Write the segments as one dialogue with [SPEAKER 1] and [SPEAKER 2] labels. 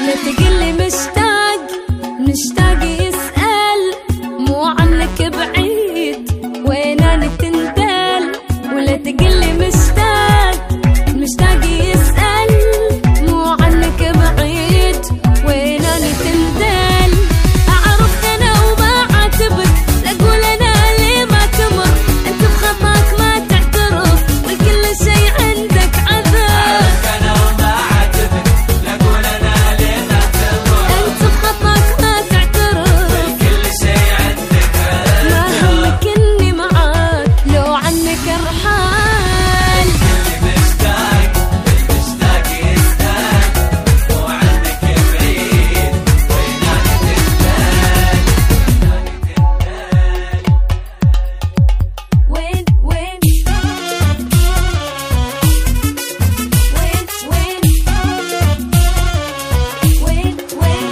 [SPEAKER 1] ولا تقلي مشتاق مشتاق يسأل مو عنك بعيد ويناني تندل ولا تقلي مشتاق مشتاق يسأل مو عنك بعيد ويناني تندل أعرف أنا وما عاتبك أقول أنا ليه ما تمر أنت بخطاك ما تعترف وكل شي عندك عذر
[SPEAKER 2] أنا وما عاتبك أقول أنا ليه ما تمر
[SPEAKER 1] أنت بخطاك ما تعترف
[SPEAKER 2] وكل شي عندك عذر
[SPEAKER 1] ما همك إني معاك لو عنك أرحال
[SPEAKER 2] المشتاق يسأل مو عنك بعيد ويناني تندل
[SPEAKER 1] وين وين وين وين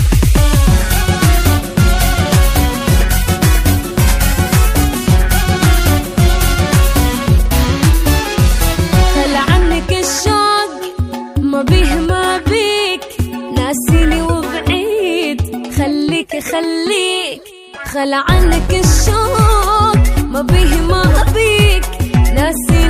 [SPEAKER 1] خل عنك الشوق ما بيه ما بيك ناسيني وبعيد خليك خل عنك الشوق ما بيه ما بيك ناسيني